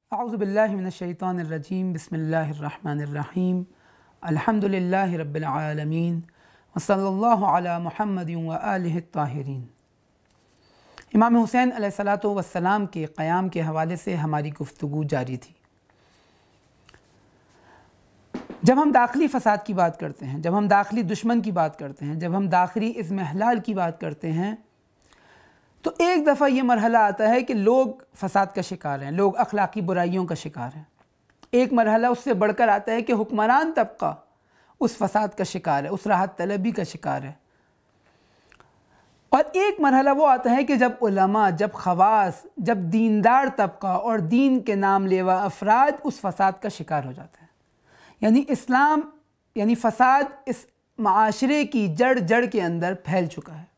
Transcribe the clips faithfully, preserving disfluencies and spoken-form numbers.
اعوذ باللہ من الشیطان الرجیم بسم اللہ الرحمن الرحیم الحمد للہ رب العالمین وصلی اللہ علی محمد وآلہ الطاہرین۔ امام حسین علیہ الصلاۃ والسلام کے قیام کے حوالے سے ہماری گفتگو جاری تھی۔ جب ہم داخلی فساد کی بات کرتے ہیں، جب ہم داخلی دشمن کی بات کرتے ہیں، جب ہم داخلی اضمحلال کی بات کرتے ہیں تو ایک دفعہ یہ مرحلہ آتا ہے کہ لوگ فساد کا شکار ہیں، لوگ اخلاقی برائیوں کا شکار ہیں۔ ایک مرحلہ اس سے بڑھ کر آتا ہے کہ حکمران طبقہ اس فساد کا شکار ہے، اس راحت طلبی کا شکار ہے۔ اور ایک مرحلہ وہ آتا ہے کہ جب علماء، جب خواص، جب دیندار طبقہ اور دین کے نام لیوا افراد اس فساد کا شکار ہو جاتے ہیں۔ یعنی اسلام یعنی فساد اس معاشرے کی جڑ جڑ کے اندر پھیل چکا ہے۔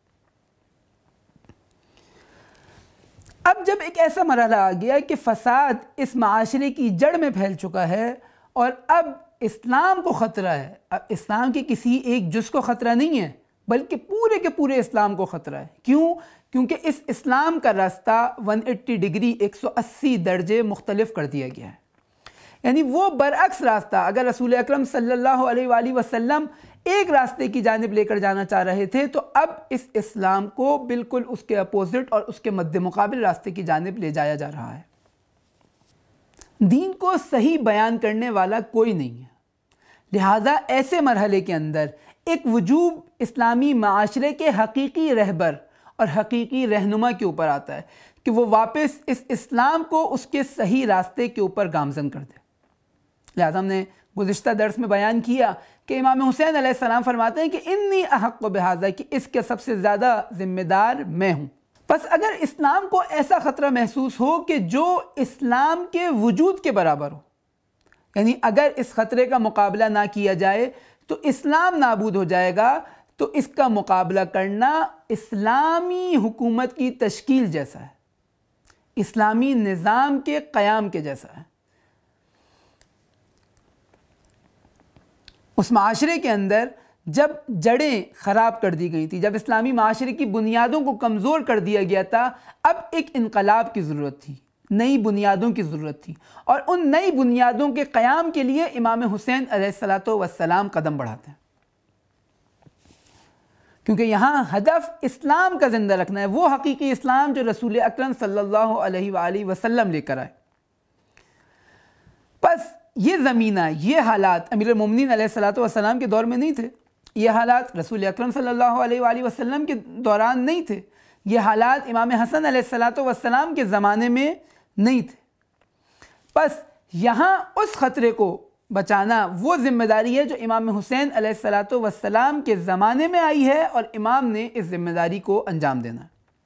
اب جب ایک ایسا مرحلہ آ گیا کہ فساد اس معاشرے کی جڑ میں پھیل چکا ہے اور اب اسلام کو خطرہ ہے، اب اسلام کے کسی ایک جز کو خطرہ نہیں ہے بلکہ پورے کے پورے اسلام کو خطرہ ہے۔ کیوں؟ کیونکہ اس اسلام کا راستہ ایک سو اسی ڈگری ایک سو اسی درجے مختلف کر دیا گیا ہے۔ یعنی وہ برعکس راستہ، اگر رسول اکرم صلی اللہ علیہ وآلہ وسلم ایک راستے کی جانب لے کر جانا چاہ رہے تھے تو اب اس اسلام کو بالکل اس کے اپوزٹ اور اس کے مد مقابل راستے کی جانب لے جایا جا رہا ہے۔ دین کو صحیح بیان کرنے والا کوئی نہیں ہے، لہٰذا ایسے مرحلے کے اندر ایک وجوب اسلامی معاشرے کے حقیقی رہبر اور حقیقی رہنما کے اوپر آتا ہے کہ وہ واپس اس اسلام کو اس کے صحیح راستے کے اوپر گامزن کر دے۔ لہٰذا ہم نے گزشتہ درس میں بیان کیا کہ امام حسین علیہ السلام فرماتے ہیں کہ انی احق بہذا، کہ اس کے سب سے زیادہ ذمہ دار میں ہوں۔ پس اگر اسلام کو ایسا خطرہ محسوس ہو کہ جو اسلام کے وجود کے برابر ہو، یعنی اگر اس خطرے کا مقابلہ نہ کیا جائے تو اسلام نابود ہو جائے گا، تو اس کا مقابلہ کرنا اسلامی حکومت کی تشکیل جیسا ہے، اسلامی نظام کے قیام کے جیسا ہے۔ اس معاشرے کے اندر جب جڑیں خراب کر دی گئی تھی، جب اسلامی معاشرے کی بنیادوں کو کمزور کر دیا گیا تھا، اب ایک انقلاب کی ضرورت تھی، نئی بنیادوں کی ضرورت تھی، اور ان نئی بنیادوں کے قیام کے لیے امام حسین علیہ الصلاۃ والسلام قدم بڑھاتے ہیں، کیونکہ یہاں ہدف اسلام کا زندہ رکھنا ہے، وہ حقیقی اسلام جو رسول اکرم صلی اللہ علیہ وآلہ وسلم لے کر آئے۔ بس یہ زمینہ، یہ حالات امیر المومنین علیہ الصلاۃ والسلام کے دور میں نہیں تھے، یہ حالات رسول اکرم صلی اللہ علیہ وآلہ وسلم کے دوران نہیں تھے، یہ حالات امام حسن علیہ الصلاۃ والسلام کے زمانے میں نہیں تھے۔ بس یہاں اس خطرے کو بچانا وہ ذمہ داری ہے جو امام حسین علیہ الصلاۃ والسلام کے زمانے میں آئی ہے، اور امام نے اس ذمہ داری کو انجام دینا ہے۔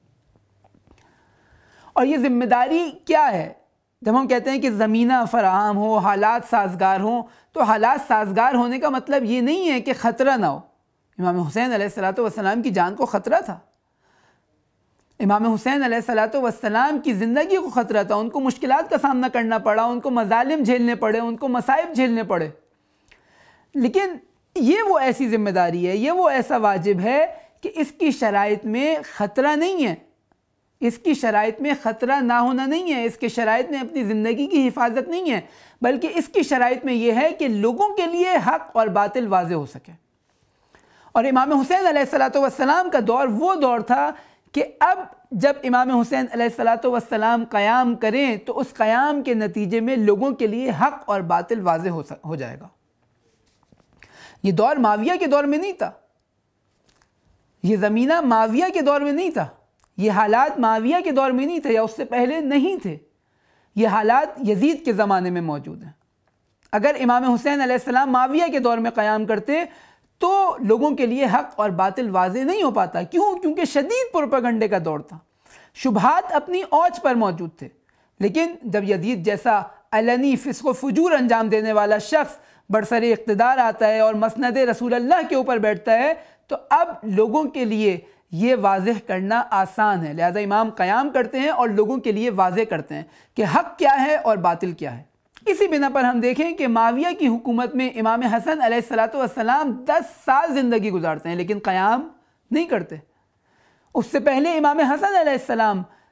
اور یہ ذمہ داری کیا ہے؟ جب ہم کہتے ہیں کہ زمینہ فراہم ہو، حالات سازگار ہوں، تو حالات سازگار ہونے کا مطلب یہ نہیں ہے کہ خطرہ نہ ہو۔ امام حسین علیہ الصلاۃ والسلام کی جان کو خطرہ تھا، امام حسین علیہ الصلاۃ والسلام کی زندگی کو خطرہ تھا، ان کو مشکلات کا سامنا کرنا پڑا، ان کو مظالم جھیلنے پڑے، ان کو مصائب جھیلنے پڑے، لیکن یہ وہ ایسی ذمہ داری ہے، یہ وہ ایسا واجب ہے کہ اس کی شرائط میں خطرہ نہیں ہے، اس کی شرائط میں خطرہ نہ ہونا نہیں ہے، اس کی شرائط میں اپنی زندگی کی حفاظت نہیں ہے، بلکہ اس کی شرائط میں یہ ہے کہ لوگوں کے لیے حق اور باطل واضح ہو سکے۔ اور امام حسین علیہ الصلاۃ والسلام کا دور وہ دور تھا کہ اب جب امام حسین علیہ الصلاۃ والسلام قیام کریں تو اس قیام کے نتیجے میں لوگوں کے لیے حق اور باطل واضح ہو جائے گا۔ یہ دور معاویہ کے دور میں نہیں تھا، یہ زمینہ معاویہ کے دور میں نہیں تھا، یہ حالات معاویہ کے دور میں نہیں تھے، یا اس سے پہلے نہیں تھے، یہ حالات یزید کے زمانے میں موجود ہیں۔ اگر امام حسین علیہ السلام معاویہ کے دور میں قیام کرتے تو لوگوں کے لیے حق اور باطل واضح نہیں ہو پاتا۔ کیوں؟ کیونکہ شدید پروپیگنڈے کا دور تھا، شبہات اپنی اوج پر موجود تھے، لیکن جب یزید جیسا علنی فسق و فجور انجام دینے والا شخص برسر اقتدار آتا ہے اور مسند رسول اللہ کے اوپر بیٹھتا ہے تو اب لوگوں کے لیے یہ واضح کرنا آسان ہے، لہذا امام قیام کرتے ہیں اور لوگوں کے لیے واضح کرتے ہیں کہ حق کیا ہے اور باطل کیا ہے۔ اسی بنا پر ہم دیکھیں کہ معاویہ کی حکومت میں امام حسن علیہ الصلاۃ والسلام دس سال زندگی گزارتے ہیں لیکن قیام نہیں کرتے۔ اس سے پہلے امام حسن علیہ السلام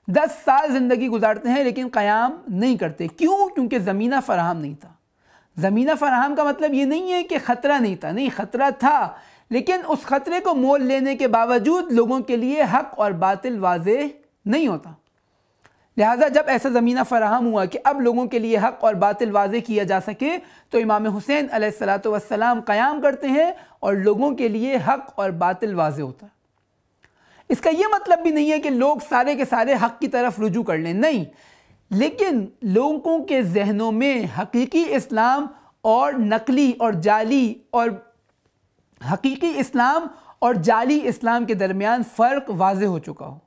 دس سال زندگی گزارتے ہیں لیکن قیام نہیں کرتے. کیوں؟ کیونکہ زمینہ فراہم نہیں تھا. زمینہ فراہم کا مطلب یہ نہیں ہے کہ خطرہ نہیں تھا، نہیں، خطرہ تھا، لیکن اس خطرے کو مول لینے کے باوجود لوگوں کے لیے حق اور باطل واضح نہیں ہوتا. لہٰذا جب ایسا زمینہ فراہم ہوا کہ اب لوگوں کے لیے حق اور باطل واضح کیا جا سکے تو امام حسین علیہ الصلاۃ والسلام قیام کرتے ہیں اور لوگوں کے لیے حق اور باطل واضح ہوتا ہے. اس کا یہ مطلب بھی نہیں ہے کہ لوگ سارے کے سارے حق کی طرف رجوع کر لیں، نہیں، لیکن لوگوں کے ذہنوں میں حقیقی اسلام اور نقلی اور جعلی اور حقیقی اسلام اور جعلی اسلام کے درمیان فرق واضح ہو چکا ہو.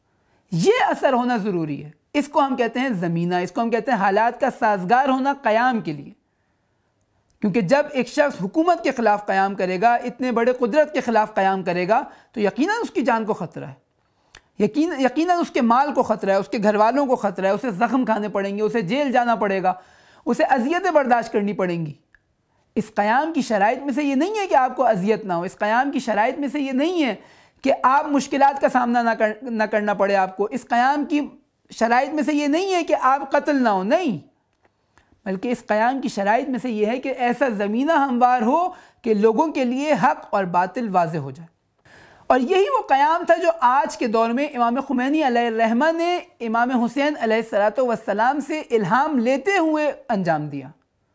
یہ اثر ہونا ضروری ہے. اس کو ہم کہتے ہیں زمینہ، اس کو ہم کہتے ہیں حالات کا سازگار ہونا قیام کے لیے. کیونکہ جب ایک شخص حکومت کے خلاف قیام کرے گا، اتنے بڑے قدرت کے خلاف قیام کرے گا تو یقیناً اس کی جان کو خطرہ ہے، یقین یقیناً اس کے مال کو خطرہ ہے، اس کے گھر والوں کو خطرہ ہے، اسے زخم کھانے پڑیں گے، اسے جیل جانا پڑے گا، اسے اذیتیں برداشت کرنی پڑیں گی. اس قیام کی شرائط میں سے یہ نہیں ہے کہ آپ کو اذیت نہ ہو. اس قیام کی شرائط میں سے یہ نہیں ہے کہ آپ مشکلات کا سامنا نہ کر نہ کرنا پڑے آپ کو. اس قیام کی شرائط میں سے یہ نہیں ہے کہ آپ قتل نہ ہو، نہیں، بلکہ اس قیام کی شرائط میں سے یہ ہے کہ ایسا زمینہ ہموار ہو کہ لوگوں کے لیے حق اور باطل واضح ہو جائے. اور یہی وہ قیام تھا جو آج کے دور میں امام خمینی علیہ الرحمہ نے امام حسین علیہ الصلاۃ والسلام سے الہام لیتے ہوئے انجام دیا.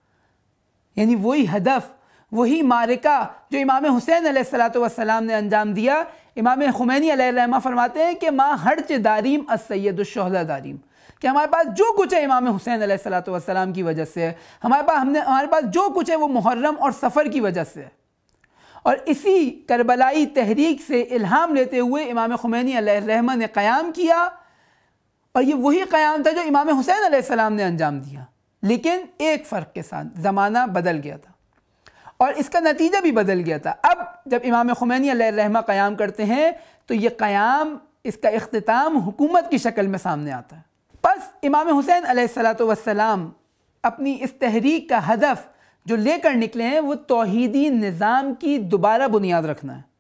یعنی وہی ہدف، وہی معرکہ جو امام حسین علیہ الصلاۃ والسلام نے انجام دیا. امام خمینی علیہ الرحمہ فرماتے ہیں کہ ما ہرچ داریم السید الشہداء داریم، کہ ہمارے پاس جو کچھ ہے امام حسین علیہ الصلاۃ والسلام کی وجہ سے ہے. ہمارے پاس ہم نے ہمارے پاس جو کچھ ہے وہ محرم اور سفر کی وجہ سے ہے. اور اسی کربلائی تحریک سے الہام لیتے ہوئے امام خمینی علیہ الرحمہ نے قیام کیا. اور یہ وہی قیام تھا جو امام حسین علیہ السلام نے انجام دیا، لیکن ایک فرق کے ساتھ، زمانہ بدل گیا تھا اور اس کا نتیجہ بھی بدل گیا تھا. اب جب امام خمینی علیہ الرحمہ قیام کرتے ہیں تو یہ قیام، اس کا اختتام حکومت کی شکل میں سامنے آتا ہے. بس امام حسین علیہ الصلاۃ والسلام اپنی اس تحریک کا ہدف جو لے کر نکلے ہیں وہ توحیدی نظام کی دوبارہ بنیاد رکھنا ہے.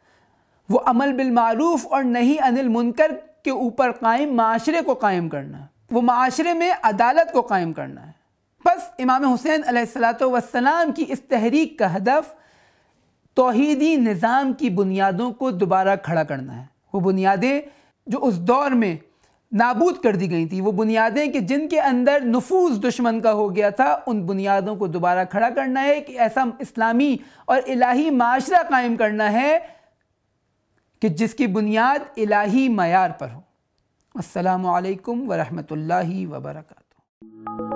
وہ عمل بالمعروف اور نہی عن المنکر کے اوپر قائم معاشرے کو قائم کرنا ہے. وہ معاشرے میں عدالت کو قائم کرنا ہے. بس امام حسین علیہ الصلاۃ والسلام کی اس تحریک کا ہدف توحیدی نظام کی بنیادوں کو دوبارہ کھڑا کرنا ہے. وہ بنیادیں جو اس دور میں نابود کر دی گئی تھیں، وہ بنیادیں کہ جن کے اندر نفوذ دشمن کا ہو گیا تھا، ان بنیادوں کو دوبارہ کھڑا کرنا ہے. کہ ایسا اسلامی اور الہی معاشرہ قائم کرنا ہے کہ جس کی بنیاد الہی معیار پر ہو. السلام علیکم ورحمۃ اللہ وبرکاتہ.